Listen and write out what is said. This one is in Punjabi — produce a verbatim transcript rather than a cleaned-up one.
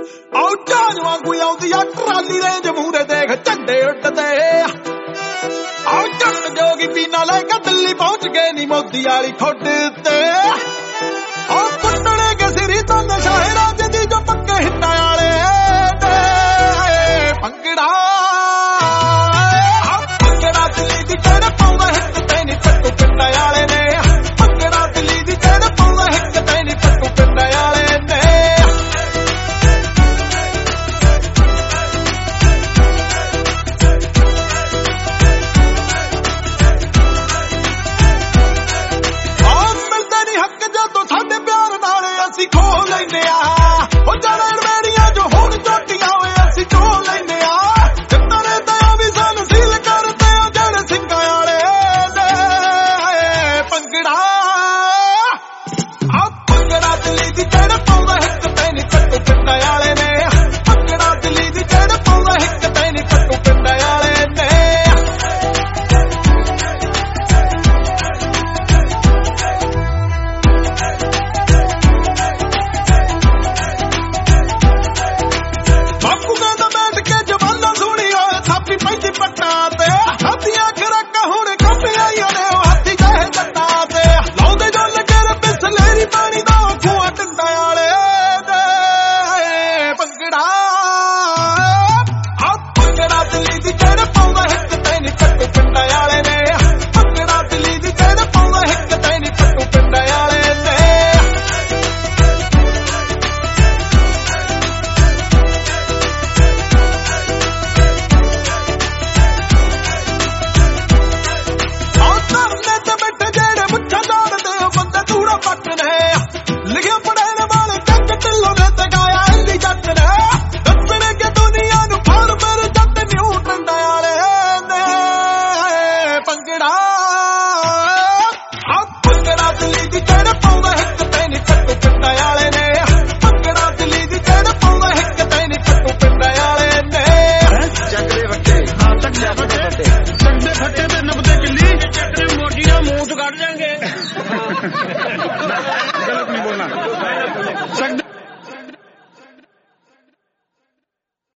ਆਉ ਜਾਨ ਵਾਂਗੂ ਆਉਂਦੀ ਆ ਟਰਾਲੀ ਰੇਂਜ ਮੂਹਰੇ ਦੇਖ ਝੰਡੇ ਉੱਡਦੇ ਆਉ ਜੱਟ ਜੋਗੀ ਪੀਣਾ ਲੈ ਕੇ ਦਿੱਲੀ ਪਹੁੰਚ ਗਏ ਨੀ ਮੋਦੀ ਵਾਲੀ ਖੁੱਡ ਤੇ ਆਉ ਕੁੱਟਣੇ ਕੇ ਸਿਰੀ ਤੋਂ ਨਸ਼ਾਏ ਰਾਜ ਦੀ ਜੋ ਪੱਕੇ ਹਿੱਟਾਂ ਵਾਲੇ ਭੰਗੜਾ ਭੰਗੜਾ ਦਿੱਲੀ ਦੀ ਚੜ ਪਾਉਂਦਾ ਹਿੱਟ ਤੇ ਨੀ ਪੱਟੂ ਪਿੰਡਾਂ ਵਾਲੇ ਨੇ ਭੰਗੜਾ ਦਿੱਲੀ ਦੀ ਚੜ ਪਾਉਂਦਾ ਹਿੱਟ ਤੇ ਨੀ ਪੱਟੂ ਪਿੰਡਾਂ ਵਾਲੇ ਨੇ ਸਾਡੇ ਪਿਆਰ ਨਾਲ ਅਸੀਂ ਖੋ ਲੈਂਦੇ ਆ ਉਹ ਜਾਣੇ ਰਵੇੜੀਆਂ ਜੋ ਹੁਣ ਝੋਟੀਆਂ ਹੋਏ ਅਸੀਂ ਖੋ ਲੈਂਦੇ ਆ ਜਿੱਤਰੇ ਤਾਂ ਵੀ ਸਾਨੂੰ ਸੀਲ ਕਰਦੇ ਆ ਜਿਹੜੇ ਸਿੰਘਾਂ ਵਾਲੇ ਨੇ ਭੰਗੜਾ ਆ ਭੰਗੜਾ ਦਿੱਲੀ ਦੀ ਚੜ ਪਾਉਂਦਾ ਹਿੱਕ ਤੇ ਨੀ ਪੱਟੂ ਪਿੰਡਾਂ ਵਾਲੇ ਨੇ ਭੰਗੜਾ ਦਿੱਲੀ ਦੀ ਚੜ ਪਾਉਂਦਾ ਹਿੱਕ ਤੇ ਨੀ ਪੱਟੂ ਪਿੰਡਾਂ ਵਾਲੇ ਨੇ ਪੱਟਾਂ ਤੇ ਹੱਥੀਆਂ ਖਰਾਕਾਂ ਹੁਣ ਖੱਪੀਆਂ ਨੇ ਹੱਥੀ ਚਾਹੇ ਜੱਟਾਂ ਤੇ ਲਾਉਂਦੇ ਜੋ ਲੱਗੇ ਬਿਸਲੇਰੀ ਪਾਣੀ ਦਾ ਖੂਆ ਟੰਡਾਂ ਵਾਲੇ ਨੇ ਭੰਗੜਾ ਆ ਭੰਗੜਾ ਦਿੱਲੀ ਦੀ ਚੜ ਪਾਉਂਦਾ ਹਿੱਕ ਤੇ ਨੀ ਪੱਟੂ ਪਿੰਡਾਂ ਵਾਲੇ ਨੇ ਭੰਗੜਾ ਦਿੱਲੀ ਦੀ ਚੜ ਪਾਉਂਦਾ ਹਿੱਕ ਤੇ ਨੀ ਪੱਟੂ ਪਿੰਡਾਂ ਵਾਲੇ ਨੇ ਲਿਖਿਆ ਪੜ੍ਹਨ ਵਾਲੇ ਚੱਕ ਢਿੱਲੋਂ ਨੇ ਤੇ ਗਾਇਆ ਇੰਨੀ ਜੱਟ ਨੇ ਦੱਸਣੇ ਕਿ ਦੁਨੀਆ ਨੂੰ ਫੜ ਫਿਰ ਜੱਟ ਨਿਊ ਟੰਡਾਂ ਵਾਲੇ ਨੇ ਭੰਗੜਾ ਆ ਭੰਗੜਾ ਦਿੱਲੀ ਦੀ ਚੜ ਪਾਉਂਦਾ ਹਿੱਕ ਤੇ ਨੀ ਪੱਟੂ ਪਿੰਡਾਂ ਵਾਲੇ ਨੇ ਭੰਗੜਾ ਦਿੱਲੀ ਦੀ ਚੜ ਪਾਉਂਦਾ ਹਿੱਕ ਤੇ ਨੀ ਪੱਟੂ ਪਿੰਡਾਂ ਵਾਲੇ ਨੇ ਚੱਕਦੇ ਫੱਟੇ ਹਾਂ ਚੱਕਦੇ ਫੱਟੇ ਚੱਕਦੇ ਫੱਟੇ ਤੇ ਨੱਬਦੇ ਕਿੱਲੀ ਚੱਕਦੇ ਮੋਢੀਆਂ ਮੂੰਹ ਤੋਂ ਕੱਢ ਜਾਣਗੇ